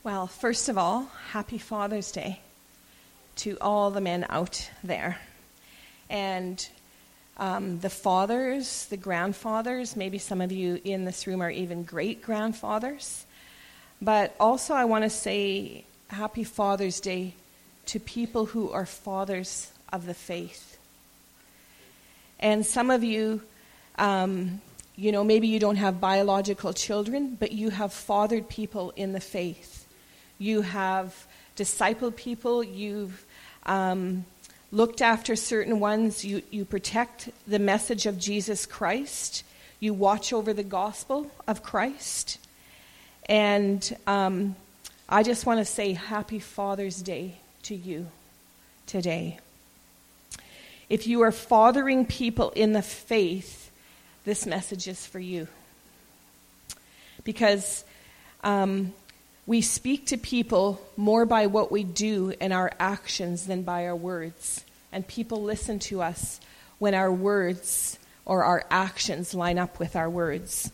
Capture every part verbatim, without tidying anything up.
Well, first of all, happy Father's Day to all the men out there. And um, the fathers, the grandfathers, maybe some of you in this room are even great-grandfathers. But also I want to say happy Father's Day to people who are fathers of the faith. And some of you, um, you know, maybe you don't have biological children, but you have fathered people in the faith. You have discipled people. You've um, looked after certain ones. You, you protect the message of Jesus Christ. You watch over the gospel of Christ. And um, I just want to say happy Father's Day to you today. If you are fathering people in the faith, this message is for you. Because um, we speak to people more by what we do and our actions than by our words. And people listen to us when our words or our actions line up with our words.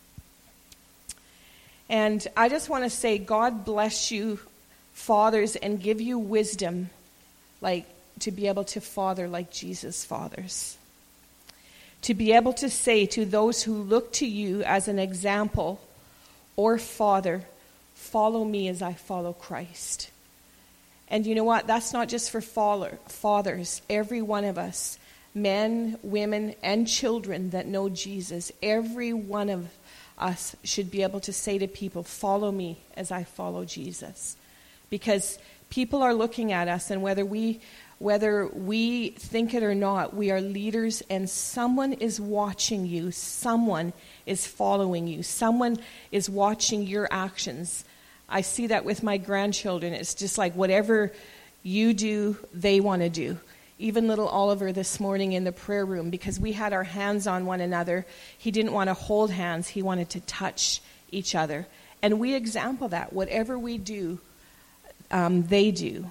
And I just want to say, God bless you, fathers, and give you wisdom, like to be able to father like Jesus fathers. To be able to say to those who look to you as an example or father, follow me as I follow Christ. And you know what? That's not just for father, fathers. Every one of us, men, women, and children that know Jesus, every one of us should be able to say to people, follow me as I follow Jesus. Because people are looking at us, and whether we whether we think it or not, we are leaders, and someone is watching you, someone is following you, someone is watching your actions. I see that with my grandchildren. It's just like whatever you do, they want to do. Even little Oliver this morning in the prayer room, because we had our hands on one another, he didn't want to hold hands, he wanted to touch each other. And we example that. Whatever we do, um, they do.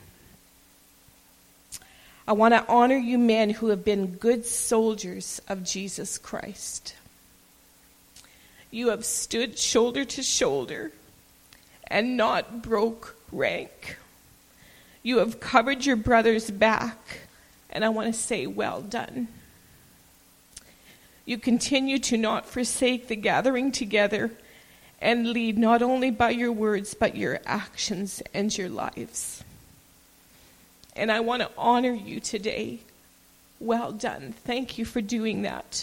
I want to honor you men who have been good soldiers of Jesus Christ. You have stood shoulder to shoulder and not broke rank. You have covered your brother's back, and I want to say, well done. You continue to not forsake the gathering together and lead not only by your words, but your actions and your lives. And I want to honor you today. Well done. Thank you for doing that.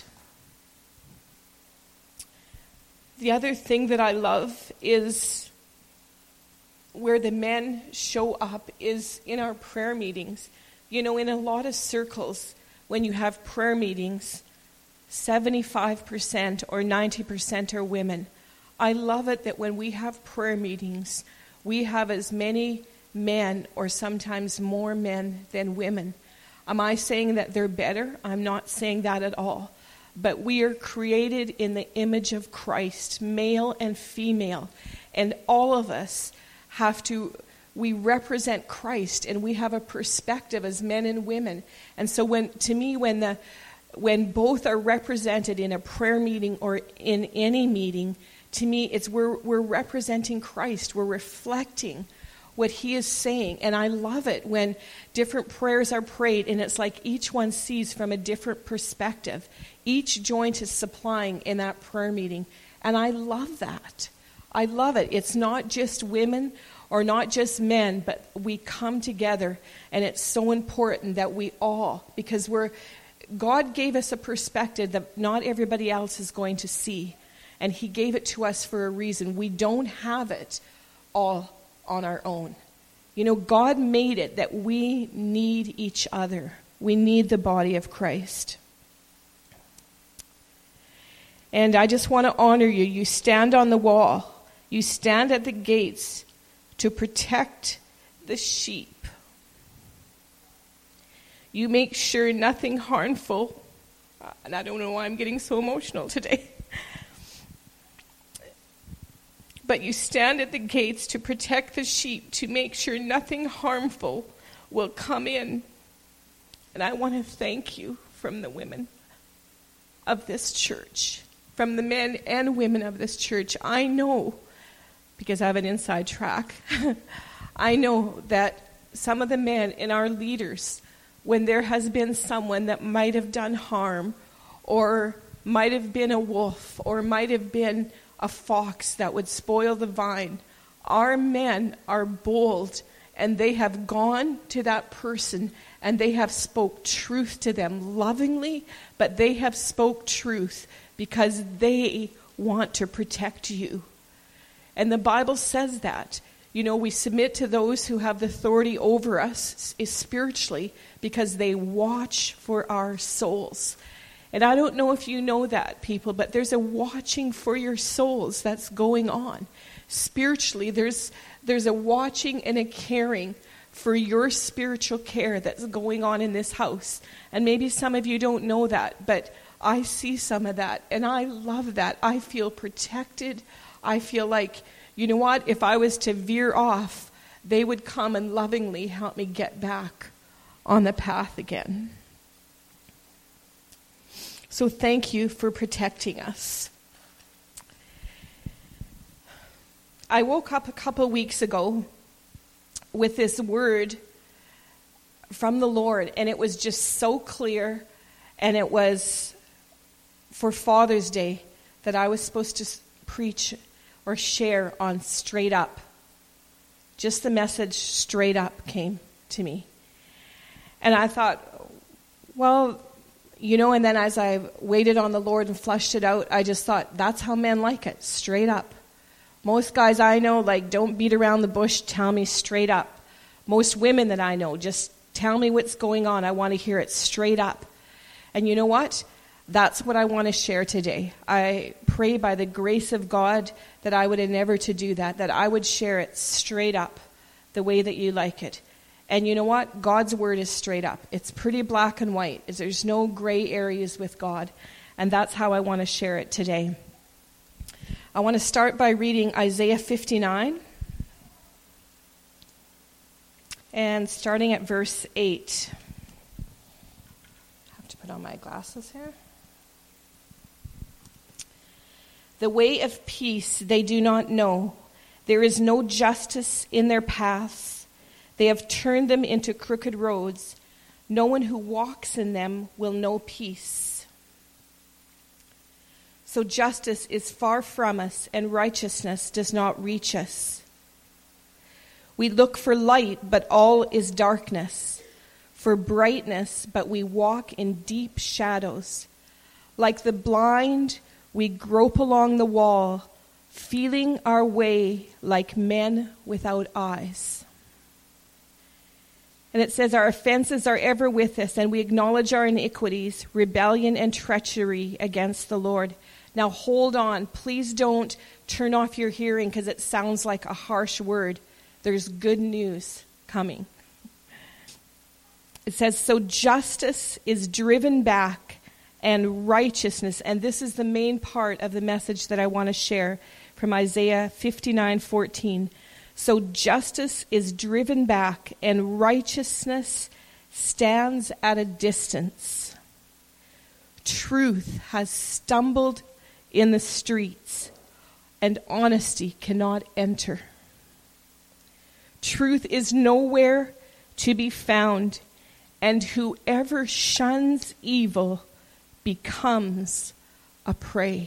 The other thing that I love is where the men show up is in our prayer meetings. You know, in a lot of circles, when you have prayer meetings, seventy-five percent or ninety percent are women. I love it that when we have prayer meetings, we have as many men or sometimes more men than women. Am I saying that they're better? I'm not saying that at all. But we are created in the image of Christ, male and female. And all of us have to, we represent Christ, and we have a perspective as men and women. And so when, to me, when the, when both are represented in a prayer meeting or in any meeting, to me, it's we're, we're representing Christ. We're reflecting what he is saying. And I love it when different prayers are prayed and it's like each one sees from a different perspective. Each joint is supplying in that prayer meeting. And I love that. I love it. It's not just women or not just men, but we come together, and it's so important that we all, because we're, God gave us a perspective that not everybody else is going to see. And he gave it to us for a reason. We don't have it all on our own. You know, God made it that we need each other. We need the body of Christ. And I just want to honor you. You stand on the wall. You stand at the gates to protect the sheep. You make sure nothing harmful, and I don't know why I'm getting so emotional today, but you stand at the gates to protect the sheep, to make sure nothing harmful will come in. And I want to thank you from the women of this church, from the men and women of this church. I know, because I have an inside track. I know that some of the men in our leaders, when there has been someone that might have done harm, or might have been a wolf, or might have been a fox that would spoil the vine, our men are bold, and they have gone to that person and they have spoke truth to them lovingly, but they have spoke truth because they want to protect you. And the Bible says that. You know, we submit to those who have the authority over us spiritually because they watch for our souls. And I don't know if you know that, people, but there's a watching for your souls that's going on. Spiritually, there's there's a watching and a caring for your spiritual care that's going on in this house. And maybe some of you don't know that, but I see some of that, and I love that. I feel protected. I feel like, you know what, if I was to veer off, they would come and lovingly help me get back on the path again. So thank you for protecting us. I woke up a couple weeks ago with this word from the Lord, and it was just so clear, and it was for Father's Day that I was supposed to preach or share on straight up. Just the message straight up came to me. And I thought, well, you know, and then as I waited on the Lord and fleshed it out, I just thought, that's how men like it, straight up. Most guys I know, like, don't beat around the bush, tell me straight up. Most women that I know, just tell me what's going on. I want to hear it straight up. And you know what? That's what I want to share today. I pray by the grace of God that I would endeavor to do that, that I would share it straight up, the way that you like it. And you know what? God's word is straight up. It's pretty black and white. There's no gray areas with God. And that's how I want to share it today. I want to start by reading Isaiah fifty-nine. And starting at verse eight. I have to put on my glasses here. The way of peace they do not know. There is no justice in their paths. They have turned them into crooked roads. No one who walks in them will know peace. So justice is far from us, and righteousness does not reach us. We look for light, but all is darkness. For brightness, but we walk in deep shadows. Like the blind, we grope along the wall, feeling our way like men without eyes. And it says, our offenses are ever with us, and we acknowledge our iniquities, rebellion and treachery against the Lord. Now hold on. Please don't turn off your hearing because it sounds like a harsh word. There's good news coming. It says, so justice is driven back and righteousness. And this is the main part of the message that I want to share from Isaiah fifty-nine fourteen. So justice is driven back and righteousness stands at a distance. Truth has stumbled in the streets, and honesty cannot enter. Truth is nowhere to be found, and whoever shuns evil becomes a prey.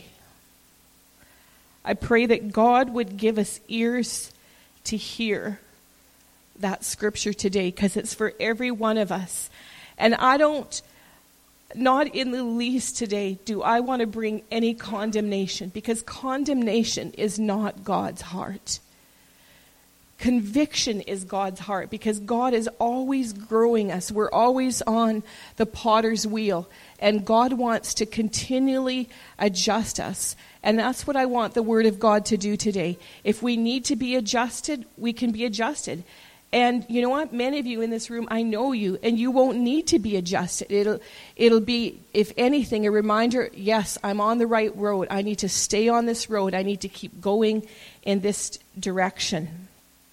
I pray that God would give us ears to hear that scripture today, because it's for every one of us. And I don't Not in the least today do I want to bring any condemnation, because condemnation is not God's heart. Conviction is God's heart, because God is always growing us. We're always on the potter's wheel, and God wants to continually adjust us. And that's what I want the Word of God to do today. If we need to be adjusted, we can be adjusted. And you know what? Many of you in this room, I know you, and you won't need to be adjusted. It'll, it'll be, if anything, a reminder, yes, I'm on the right road. I need to stay on this road. I need to keep going in this direction.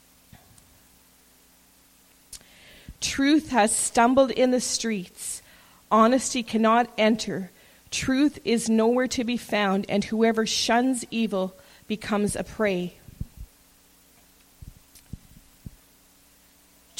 Truth has stumbled in the streets. Honesty cannot enter. Truth is nowhere to be found, and whoever shuns evil becomes a prey.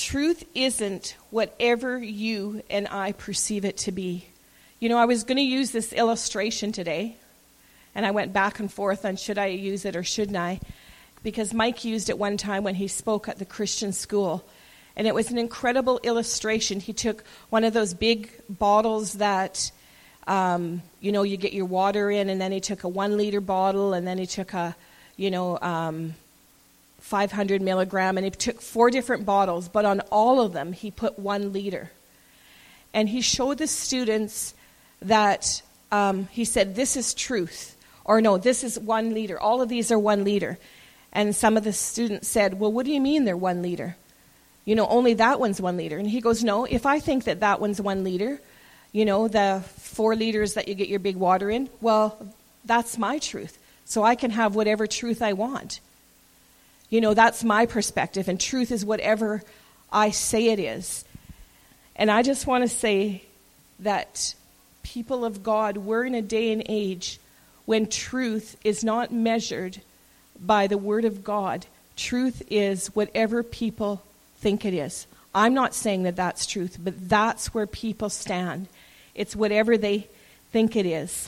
truth isn't whatever you and I perceive it to be. You know, I was going to use this illustration today, and I went back and forth on should I use it or shouldn't I, because Mike used it one time when he spoke at the Christian school, and it was an incredible illustration. He took one of those big bottles that, um, you know, you get your water in, and then he took a one-liter bottle, and then he took a, you know, um, five hundred milligram, and he took four different bottles, but on all of them he put one liter. And he showed the students that um, he said, this is truth, or no, this is one liter. All of these are one liter. And some of the students said, well, what do you mean they're one liter? You know, only that one's one liter. And he goes, no, if I think that that one's one liter, you know, the four liters that you get your big water in, well, that's my truth. So I can have whatever truth I want. You know, that's my perspective, and truth is whatever I say it is. And I just want to say that people of God, we're in a day and age when truth is not measured by the Word of God. Truth is whatever people think it is. I'm not saying that that's truth, but that's where people stand. It's whatever they think it is.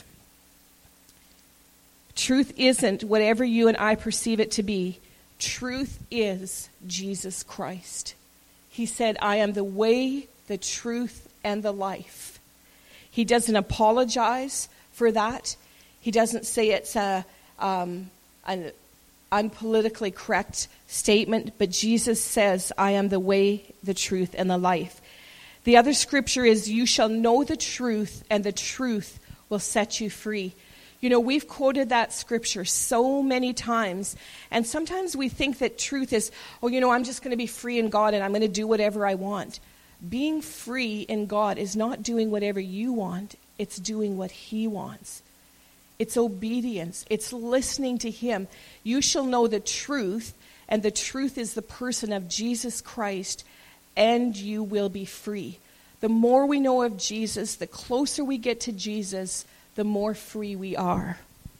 Truth isn't whatever you and I perceive it to be. Truth is Jesus Christ. He said, I am the way, the truth, and the life. He doesn't apologize for that. He doesn't say it's a, um, an unpolitically correct statement, but Jesus says, I am the way, the truth, and the life. The other scripture is, you shall know the truth, and the truth will set you free. You know, we've quoted that scripture so many times, and sometimes we think that truth is, oh, you know, I'm just going to be free in God and I'm going to do whatever I want. Being free in God is not doing whatever you want, it's doing what He wants. It's obedience. It's listening to Him. You shall know the truth, and the truth is the person of Jesus Christ, and you will be free. The more we know of Jesus, the closer we get to Jesus, the more free we are.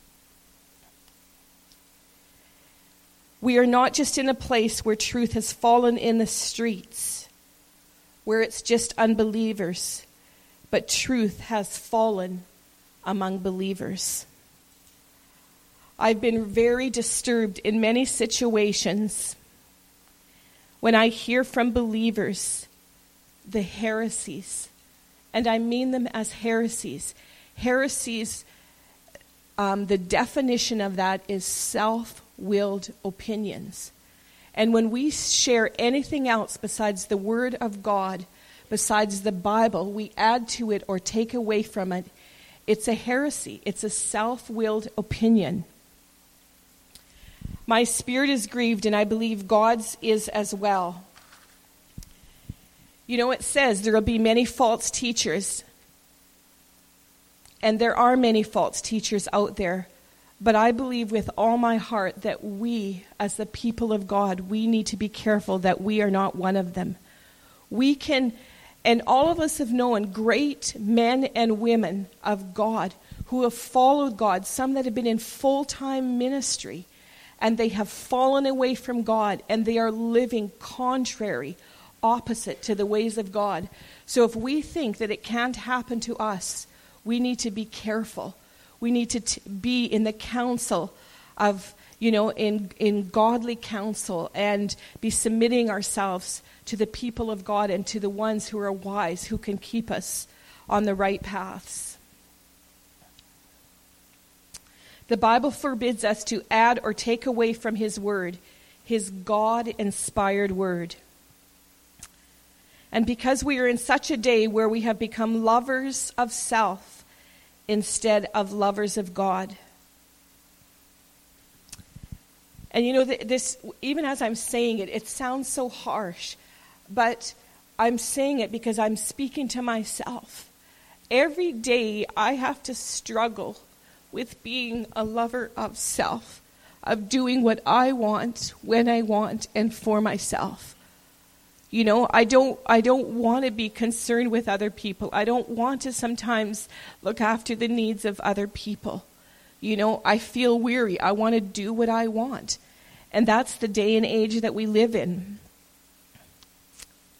We are not just in a place where truth has fallen in the streets, where it's just unbelievers, but truth has fallen among believers. I've been very disturbed in many situations when I hear from believers the heresies, and I mean them as heresies. Heresies, um, the definition of that is self-willed opinions. And when we share anything else besides the Word of God, besides the Bible, we add to it or take away from it, it's a heresy. It's a self-willed opinion. My spirit is grieved, and I believe God's is as well. You know, it says there will be many false teachers. And there are many false teachers out there. But I believe with all my heart that we, as the people of God, we need to be careful that we are not one of them. We can, and all of us have known great men and women of God who have followed God, some that have been in full-time ministry, and they have fallen away from God, and they are living contrary, opposite to the ways of God. So if we think that it can't happen to us, we need to be careful. We need to t- be in the counsel of, you know, in, in godly counsel, and be submitting ourselves to the people of God and to the ones who are wise, who can keep us on the right paths. The Bible forbids us to add or take away from His Word, His God-inspired Word. And because we are in such a day where we have become lovers of self instead of lovers of God. And you know, this, even as I'm saying it, it sounds so harsh, but I'm saying it because I'm speaking to myself. Every day I have to struggle with being a lover of self, of doing what I want, when I want, and for myself. You know, I don't I don't want to be concerned with other people. I don't want to sometimes look after the needs of other people. You know, I feel weary. I want to do what I want. And that's the day and age that we live in.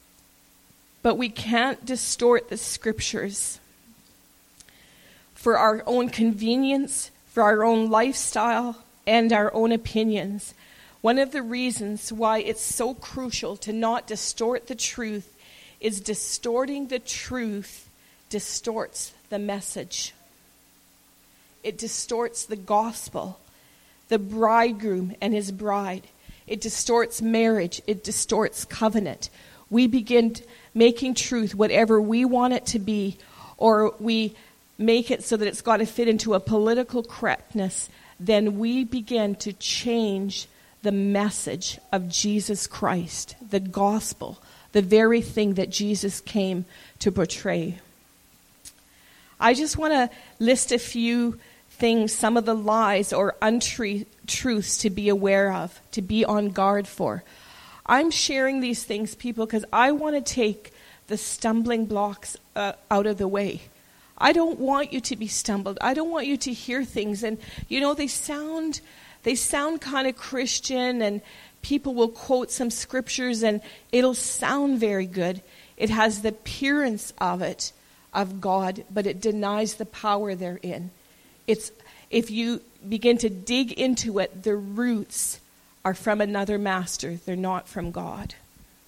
but we can't distort the scriptures for our own convenience, for our own lifestyle, and our own opinions. One of the reasons why it's so crucial to not distort the truth is distorting the truth distorts the message. It distorts the gospel, the bridegroom and his bride. It distorts marriage. It distorts covenant. We begin making truth whatever we want it to be, or we make it so that it's got to fit into a political correctness. Then we begin to change the message of Jesus Christ, the gospel, the very thing that Jesus came to portray. I just want to list a few things, some of the lies or untruths to be aware of, to be on guard for. I'm sharing these things, people, because I want to take the stumbling blocks uh, out of the way. I don't want you to be stumbled. I don't want you to hear things. And, you know, they sound they sound kind of Christian, and people will quote some scriptures, and it'll sound very good. It has the appearance of it, of God, but it denies the power therein. It's if you begin to dig into it, the roots are from another master. They're not from God.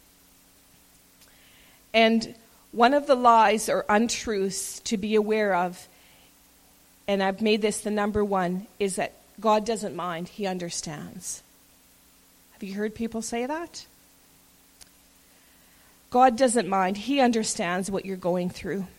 And one of the lies or untruths to be aware of, and I've made this the number one, is that God doesn't mind, he understands. Have you heard people say that? God doesn't mind, he understands what you're going through.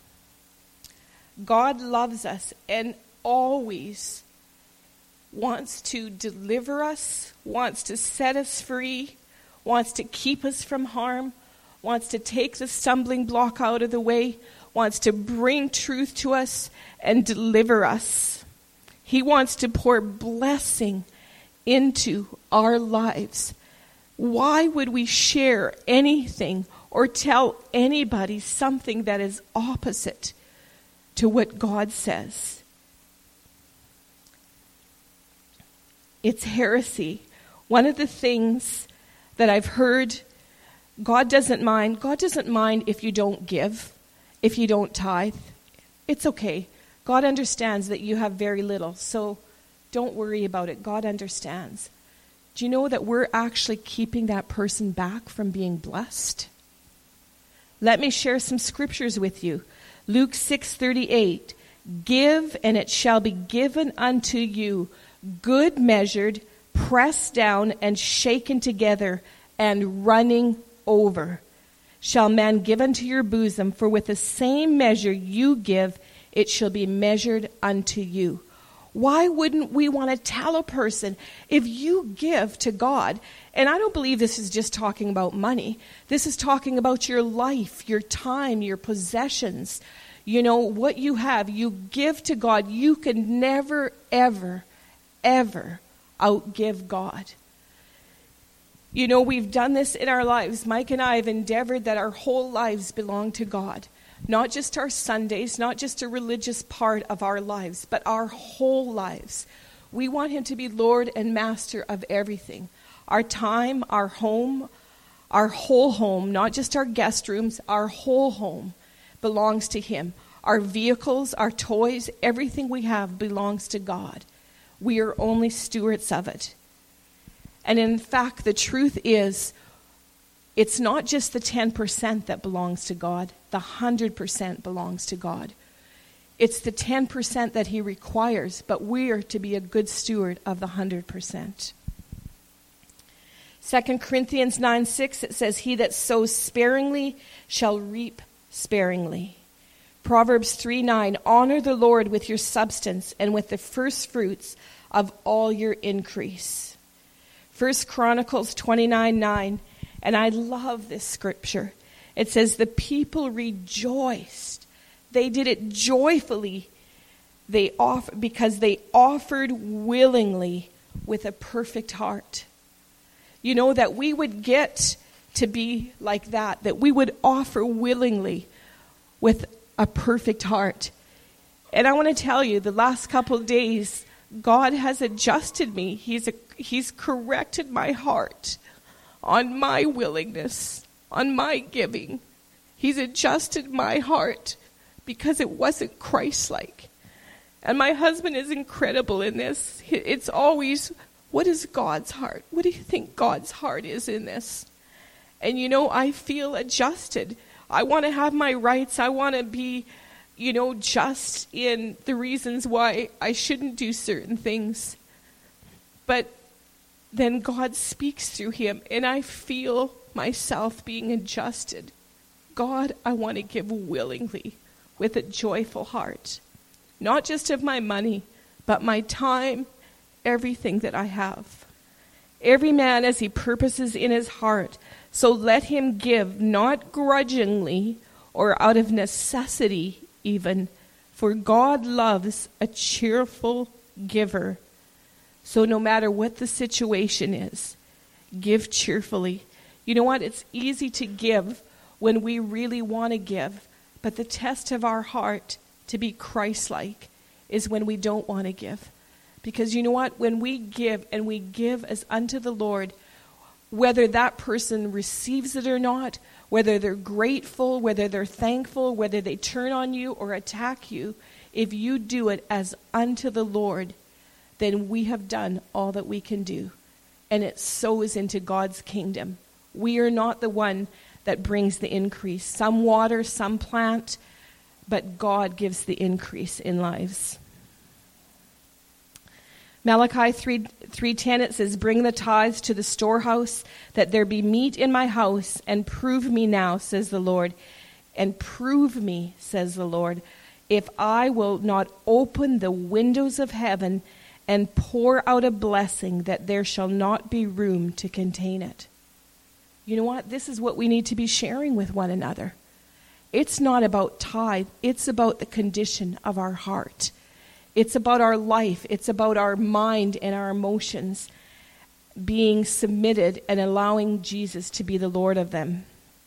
God loves us and always wants to deliver us, wants to set us free, wants to keep us from harm, wants to take the stumbling block out of the way, wants to bring truth to us and deliver us. He wants to pour blessing into our lives. Why would we share anything or tell anybody something that is opposite to what God says? It's heresy. One of the things that I've heard, God doesn't mind. God doesn't mind if you don't give, if you don't tithe. It's okay. God understands that you have very little, so don't worry about it. God understands. Do you know that we're actually keeping that person back from being blessed? Let me share some scriptures with you. Luke six thirty-eight. Give, and it shall be given unto you, good measured, pressed down, and shaken together, and running over. Shall man give unto your bosom, for with the same measure you give, it shall be measured unto you. Why wouldn't we want to tell a person, if you give to God, and I don't believe this is just talking about money. This is talking about your life, your time, your possessions. You know, what you have, you give to God. You can never, ever, ever outgive God. You know, we've done this in our lives. Mike and I have endeavored that our whole lives belong to God. Not just our Sundays, not just a religious part of our lives, but our whole lives. We want him to be Lord and Master of everything. Our time, our home, our whole home, not just our guest rooms, our whole home belongs to him. Our vehicles, our toys, everything we have belongs to God. We are only stewards of it. And in fact, the truth is, it's not just the ten percent that belongs to God. The one hundred percent belongs to God. It's the ten percent that he requires, but we are to be a good steward of the one hundred percent. Second Corinthians nine six, it says, he that sows sparingly shall reap sparingly. Proverbs three nine, honor the Lord with your substance and with the first fruits of all your increase. First Chronicles twenty-nine nine, and I love this scripture. It says, the people rejoiced. They did it joyfully. They off- because they offered willingly with a perfect heart. You know, that we would get to be like that, that we would offer willingly with a perfect heart. And I want to tell you, the last couple of days, God has adjusted me. He's a, he's corrected my heart on my willingness, on my giving. He's adjusted my heart because it wasn't Christ-like. And my husband is incredible in this. It's always, what is God's heart? What do you think God's heart is in this? And you know, I feel adjusted. I want to have my rights. I want to be, you know, just in the reasons why I shouldn't do certain things. But then God speaks through him, and I feel myself being adjusted. God, I want to give willingly with a joyful heart. Not just of my money, but my time, everything that I have. Every man as he purposes in his heart, so let him give, not grudgingly or out of necessity even, for God loves a cheerful giver. So no matter what the situation is, give cheerfully. You know what? It's easy to give when we really want to give, but the test of our heart to be Christ-like is when we don't want to give. Because you know what? When we give, and we give as unto the Lord, whether that person receives it or not, whether they're grateful, whether they're thankful, whether they turn on you or attack you, if you do it as unto the Lord, then we have done all that we can do. And it sows into God's kingdom. We are not the one that brings the increase. Some water, some plant, but God gives the increase in lives. Malachi three ten, it says, bring the tithes to the storehouse, that there be meat in my house, and prove me now, says the Lord. And prove me, says the Lord, if I will not open the windows of heaven and pour out a blessing, that there shall not be room to contain it. You know what? This is what we need to be sharing with one another. It's not about tithe. It's about the condition of our heart. It's about our life. It's about our mind and our emotions being submitted and allowing Jesus to be the Lord of them.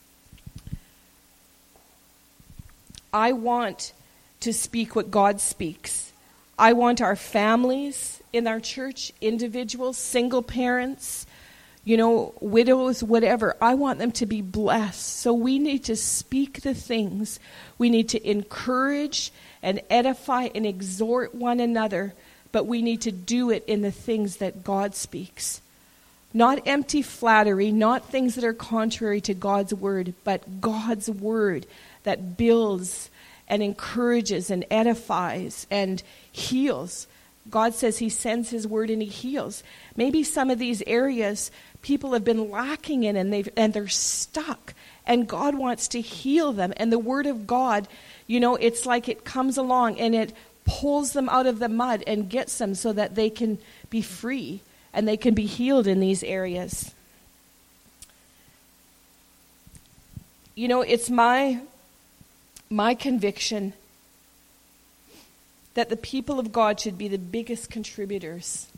I want to speak what God speaks. I want our families in our church, individuals, single parents, you know, widows, whatever. I want them to be blessed. So we need to speak the things. We need to encourage and edify and exhort one another, but we need to do it in the things that God speaks. Not empty flattery, not things that are contrary to God's word, but God's word that builds and encourages and edifies and heals. God says he sends his word and he heals. Maybe some of these areas people have been lacking in, and they've and they're stuck, and God wants to heal them. And the word of God, you know, it's like it comes along and it pulls them out of the mud and gets them so that they can be free and they can be healed in these areas. You know, it's my my conviction that the people of God should be the biggest contributors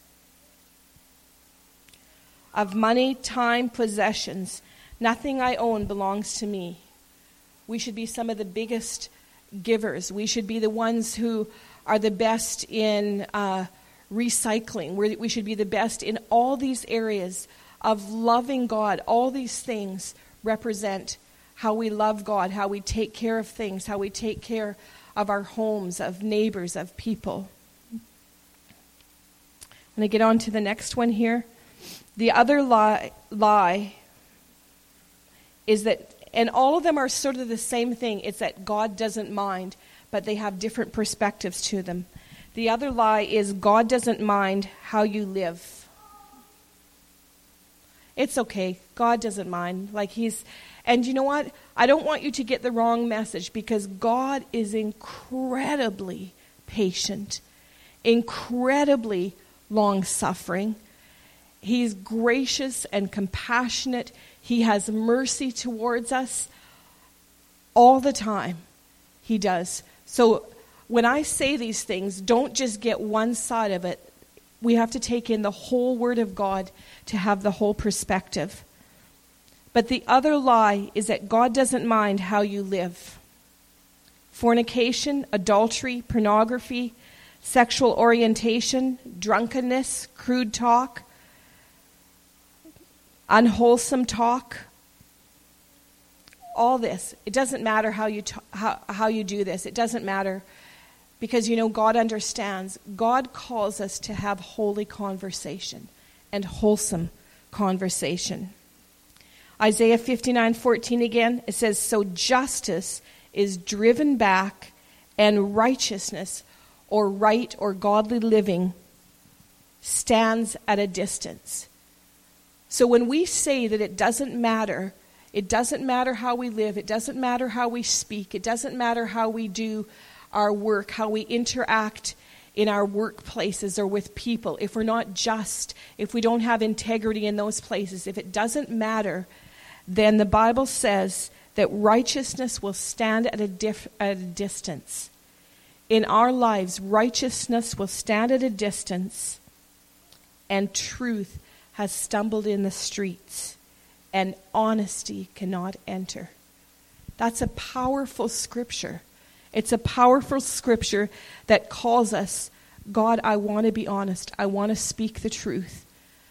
of money, time, possessions. Nothing I own belongs to me. We should be some of the biggest givers. We should be the ones who are the best in uh, recycling. We're, we should be the best in all these areas of loving God. All these things represent how we love God, how we take care of things, how we take care of our homes, of neighbors, of people. I'm going to get on to the next one here. The other lie, lie is that, and all of them are sort of the same thing, it's that God doesn't mind, but they have different perspectives to them. The other lie is God doesn't mind how you live. It's okay. God doesn't mind. Like he's, and you know what? I don't want you to get the wrong message, because God is incredibly patient, incredibly long-suffering. He's gracious and compassionate. He has mercy towards us all the time. He does. So when I say these things, don't just get one side of it. We have to take in the whole Word of God to have the whole perspective. But the other lie is that God doesn't mind how you live. Fornication, adultery, pornography, sexual orientation, drunkenness, crude talk, unwholesome talk, all this. It doesn't matter how you, t- how, how you do this. It doesn't matter because, you know, God understands. God calls us to have holy conversation and wholesome conversation. Isaiah fifty-nine fourteen again, it says, so justice is driven back and righteousness or right or godly living stands at a distance. So when we say that it doesn't matter, it doesn't matter how we live, it doesn't matter how we speak, it doesn't matter how we do our work, how we interact in our workplaces or with people, if we're not just, if we don't have integrity in those places, if it doesn't matter, then the Bible says that righteousness will stand at a, dif- at a distance. In our lives, righteousness will stand at a distance, and truth has stumbled in the streets, and honesty cannot enter. That's a powerful scripture. It's a powerful scripture that calls us, God, I want to be honest. I want to speak the truth.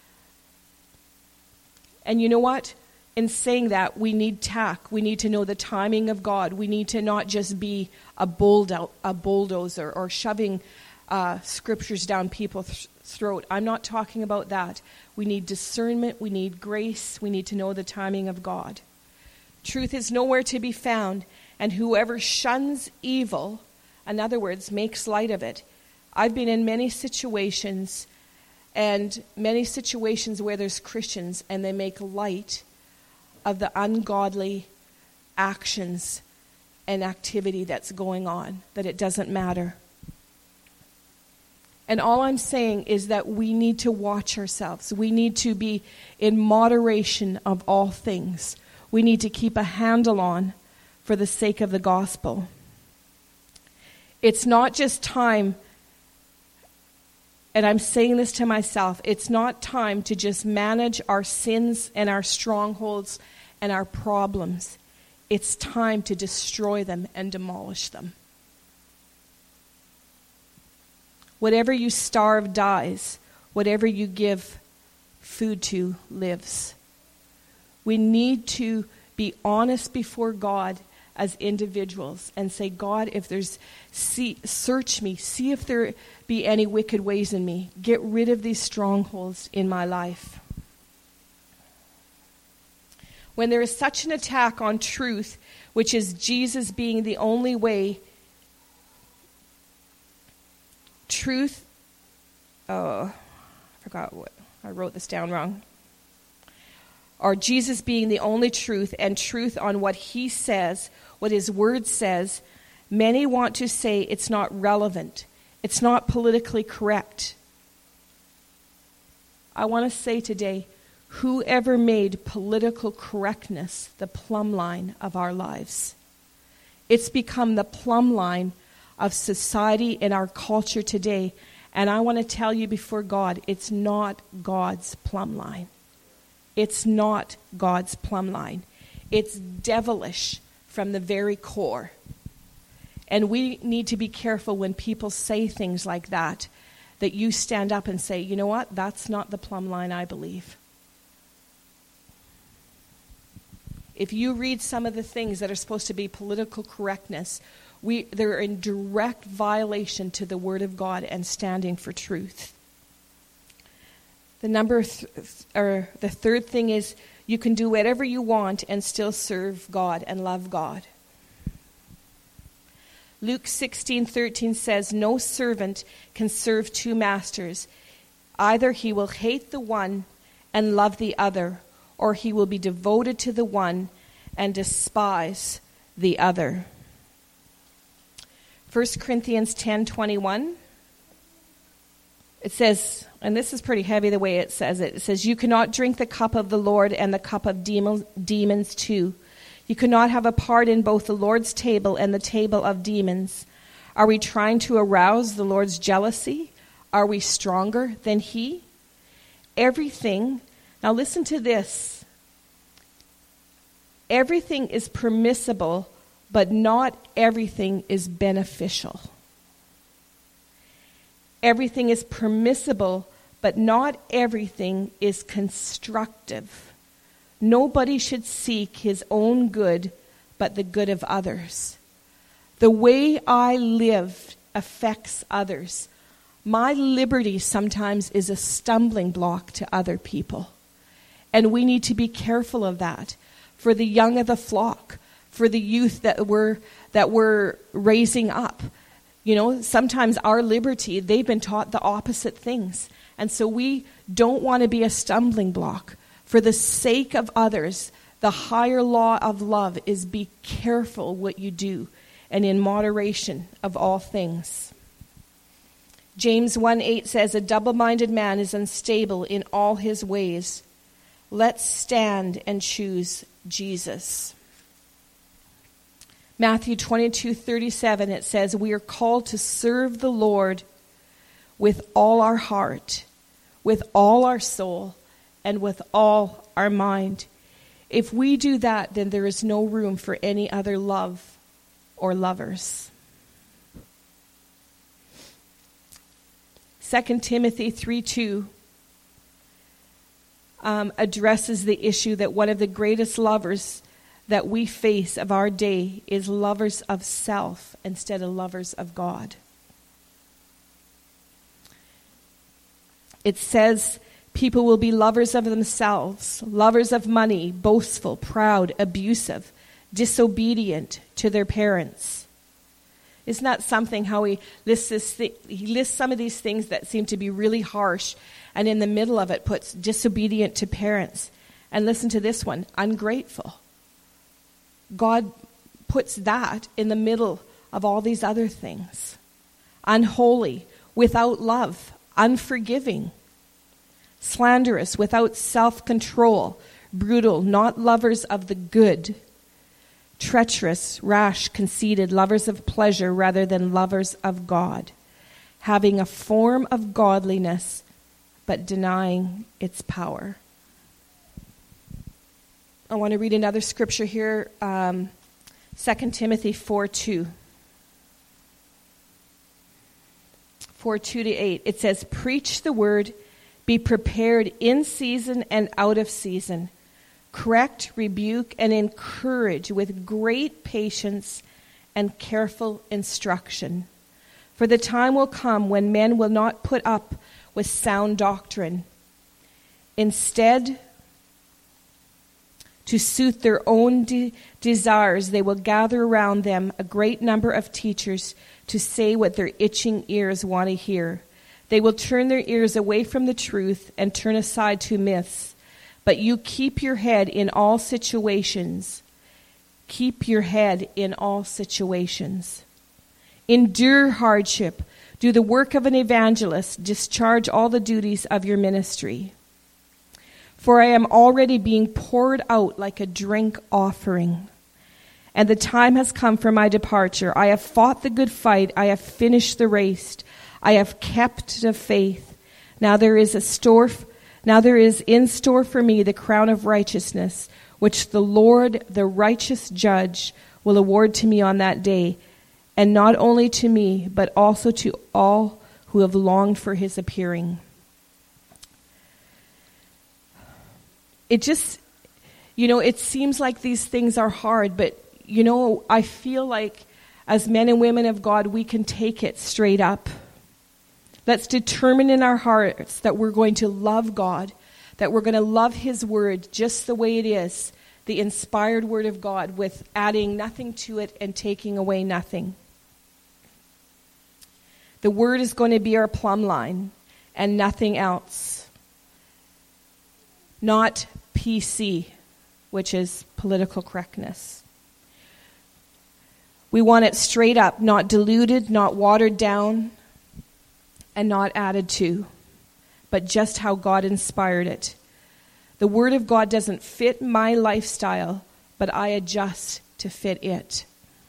And you know what? In saying that, we need tact. We need to know the timing of God. We need to not just be a, bulldo- a bulldozer or shoving uh, scriptures down people's th- throat. I'm not talking about that. We need discernment. We need grace. We need to know the timing of God. Truth is nowhere to be found, and whoever shuns evil, in other words, makes light of it. I've been in many situations, and many situations where there's Christians, and they make light of the ungodly actions and activity that's going on, that it doesn't matter. And all I'm saying is that we need to watch ourselves. We need to be in moderation of all things. We need to keep a handle on for the sake of the gospel. It's not just time, and I'm saying this to myself, it's not time to just manage our sins and our strongholds and our problems. It's time to destroy them and demolish them. Whatever you starve dies. Whatever you give food to lives. We need to be honest before God as individuals and say, God, if there's, see, search me, see if there be any wicked ways in me. Get rid of these strongholds in my life. When there is such an attack on truth, which is Jesus being the only way, truth, oh, I forgot what, I wrote this down wrong. Or Jesus being the only truth and truth on what he says, what his word says, many want to say it's not relevant. It's not politically correct. I want to say today, whoever made political correctness the plumb line of our lives? It's become the plumb line of society in our culture today. And I want to tell you before God, it's not God's plumb line. It's not God's plumb line. It's devilish from the very core. And we need to be careful when people say things like that, that you stand up and say, you know what, that's not the plumb line I believe. If you read some of the things that are supposed to be political correctness, we they're in direct violation to the Word of God and standing for truth. The number th- or the third thing is you can do whatever you want and still serve God and love God. Luke sixteen thirteen says, no servant can serve two masters. Either he will hate the one and love the other, or he will be devoted to the one and despise the other. First Corinthians ten twenty-one. It says, and this is pretty heavy the way it says it. It says, you cannot drink the cup of the Lord and the cup of demons, demons too. You cannot have a part in both the Lord's table and the table of demons. Are we trying to arouse the Lord's jealousy? Are we stronger than he? Everything, now listen to this. Everything is permissible, but not everything is beneficial. Everything is permissible, but not everything is constructive. Nobody should seek his own good, but the good of others. The way I live affects others. My liberty sometimes is a stumbling block to other people. And we need to be careful of that for the young of the flock, for the youth that we're, that we're raising up. You know, sometimes our liberty, they've been taught the opposite things. And so we don't want to be a stumbling block. For the sake of others, the higher law of love is be careful what you do, and in moderation of all things. James one eight says, a double-minded man is unstable in all his ways. Let's stand and choose Jesus. Matthew twenty-two thirty-seven, it says, we are called to serve the Lord with all our heart, with all our soul, and with all our mind. If we do that, then there is no room for any other love or lovers. Second Timothy three two um, addresses the issue that one of the greatest lovers that we face of our day is lovers of self instead of lovers of God. It says people will be lovers of themselves, lovers of money, boastful, proud, abusive, disobedient to their parents. Isn't that something how he lists this thi- he lists some of these things that seem to be really harsh, and in the middle of it puts disobedient to parents. And listen to this one, ungrateful. God puts that in the middle of all these other things. Unholy, without love, unforgiving, slanderous, without self-control, brutal, not lovers of the good, treacherous, rash, conceited, lovers of pleasure rather than lovers of God, having a form of godliness but denying its power. I want to read another scripture here, um, Second Timothy four two. four two to eight. It says, preach the word, be prepared in season and out of season. Correct, rebuke, and encourage with great patience and careful instruction. For the time will come when men will not put up with sound doctrine. Instead, to suit their own de- desires, they will gather around them a great number of teachers to say what their itching ears want to hear. They will turn their ears away from the truth and turn aside to myths. But you keep your head in all situations. Keep your head in all situations. Endure hardship. Do the work of an evangelist. Discharge all the duties of your ministry. For I am already being poured out like a drink offering, and the time has come for my departure. I have fought the good fight. I have finished the race. I have kept the faith. Now there is a store. Now there is in store for me the crown of righteousness, which the Lord, the righteous judge, will award to me on that day, and not only to me, but also to all who have longed for his appearing. It just, you know, it seems like these things are hard, but, you know, I feel like as men and women of God, we can take it straight up. Let's determine in our hearts that we're going to love God, that we're going to love his word just the way it is, the inspired word of God, with adding nothing to it and taking away nothing. The word is going to be our plumb line and nothing else. Not P C, which is political correctness. We want it straight up, not diluted, not watered down, and not added to, but just how God inspired it. The Word of God doesn't fit my lifestyle, but I adjust to fit it.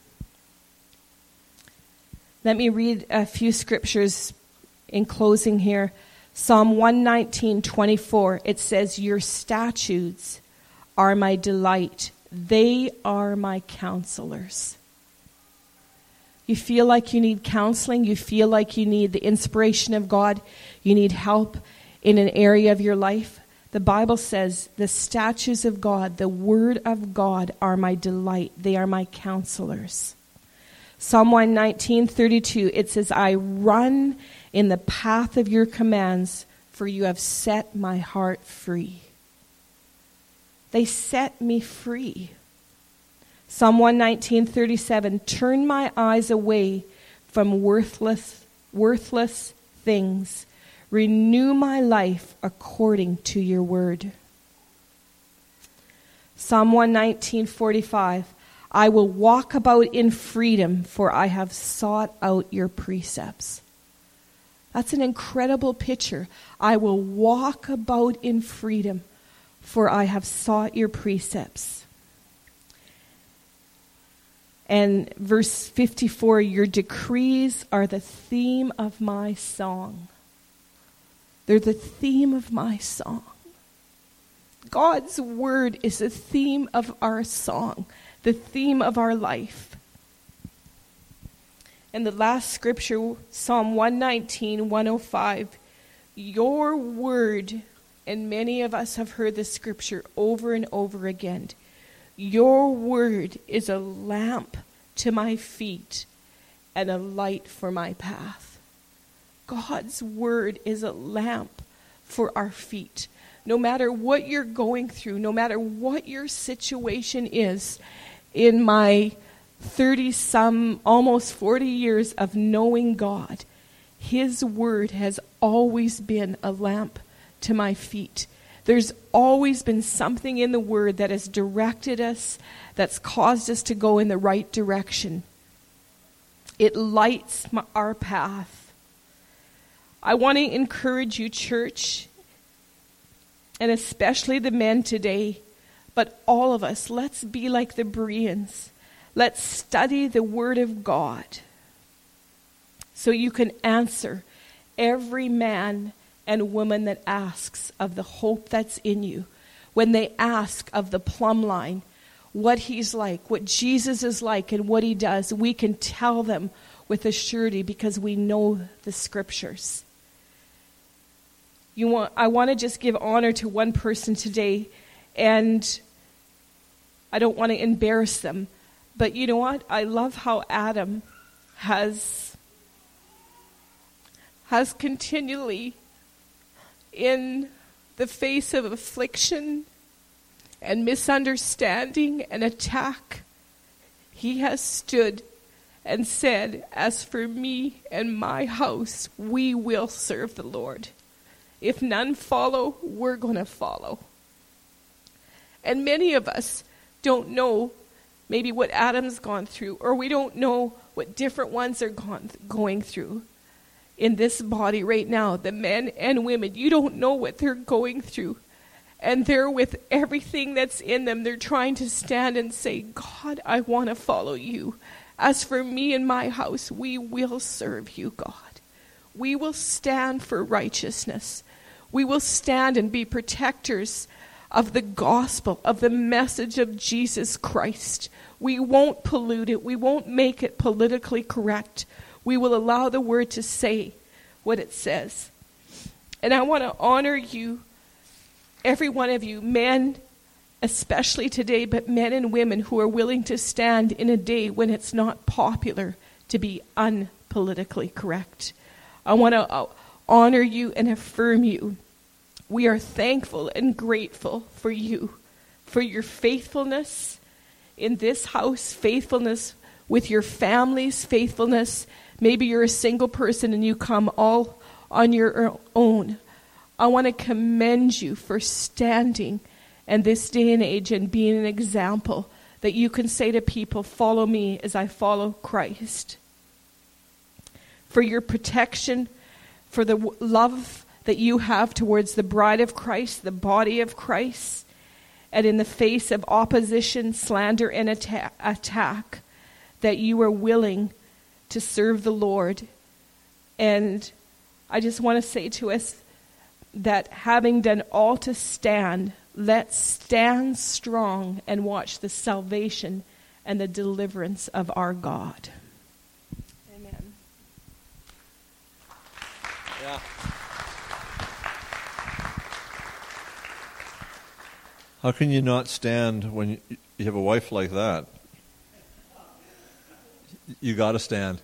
Let me read a few scriptures in closing here. Psalm one nineteen, twenty-four, it says, your statutes are my delight. They are my counselors. You feel like you need counseling. You feel like you need the inspiration of God. You need help in an area of your life. The Bible says, the statutes of God, the word of God are my delight. They are my counselors. Psalm one nineteen, thirty-two, it says, I run in the path of your commands, for you have set my heart free. They set me free. Psalm one nineteen, thirty-seven, turn my eyes away from worthless, worthless things. Renew my life according to your word. Psalm one nineteen, forty-five, I will walk about in freedom, for I have sought out your precepts. That's an incredible picture. I will walk about in freedom, for I have sought your precepts. And verse fifty-four, your decrees are the theme of my song. They're the theme of my song. God's word is the theme of our song, the theme of our life. And the last scripture, Psalm one nineteen, one oh five, your word, and many of us have heard this scripture over and over again, your word is a lamp to my feet and a light for my path. God's word is a lamp for our feet. No matter what you're going through, no matter what your situation is, in my thirty-some, almost forty years of knowing God, his word has always been a lamp to my feet. There's always been something in the word that has directed us, that's caused us to go in the right direction. It lights my, our path. I want to encourage you, church, and especially the men today, but all of us, let's be like the Bereans. Let's study the word of God so you can answer every man and woman that asks of the hope that's in you. When they ask of the plumb line, what he's like, what Jesus is like, and what he does, we can tell them with a surety because we know the scriptures. You want, I want to just give honor to one person today, and I don't want to embarrass them. But you know what? I love how Adam has, has continually, in the face of affliction and misunderstanding and attack, he has stood and said, as for me and my house, we will serve the Lord. If none follow, we're going to follow. And many of us don't know maybe what Adam's gone through, or we don't know what different ones are gone, going through in this body right now. The men and women, you don't know what they're going through. And they're with everything that's in them. They're trying to stand and say, God, I want to follow you. As for me and my house, we will serve you, God. We will stand for righteousness. We will stand and be protectors of the gospel, of the message of Jesus Christ. We won't pollute it. We won't make it politically correct. We will allow the word to say what it says. And I want to honor you, every one of you, men especially today, but men and women who are willing to stand in a day when it's not popular to be unpolitically correct. I want to honor you and affirm you. We are thankful and grateful for you, for your faithfulness in this house, faithfulness with your families, faithfulness. Maybe you're a single person and you come all on your own. I want to commend you for standing in this day and age and being an example that you can say to people, follow me as I follow Christ. For your protection, for the w- love that you have towards the bride of Christ, the body of Christ, and in the face of opposition, slander, and atta- attack, that you are willing to serve the Lord. And I just want to say to us that having done all to stand, let's stand strong and watch the salvation and the deliverance of our God. Amen. Yeah. How can you not stand when you have a wife like that? You got to stand.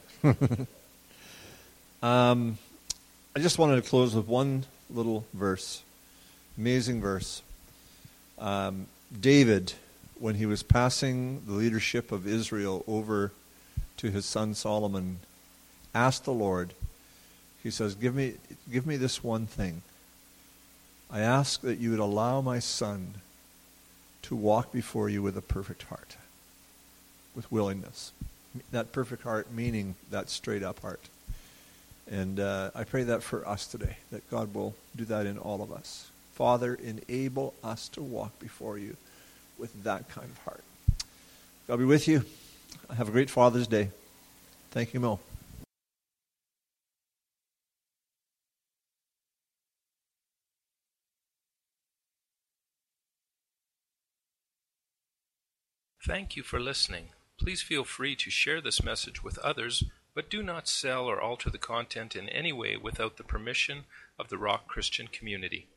um, I just wanted to close with one little verse, amazing verse. Um, David, when he was passing the leadership of Israel over to his son Solomon, asked the Lord, he says, give me, give me this one thing. I ask that you would allow my son to walk before you with a perfect heart, with willingness. That perfect heart meaning that straight up heart. And uh, I pray that for us today, that God will do that in all of us. Father, enable us to walk before you with that kind of heart. God be with you. Have a great Father's Day. Thank you, Mo. Thank you for listening. Please feel free to share this message with others, but do not sell or alter the content in any way without the permission of the Rock Christian community.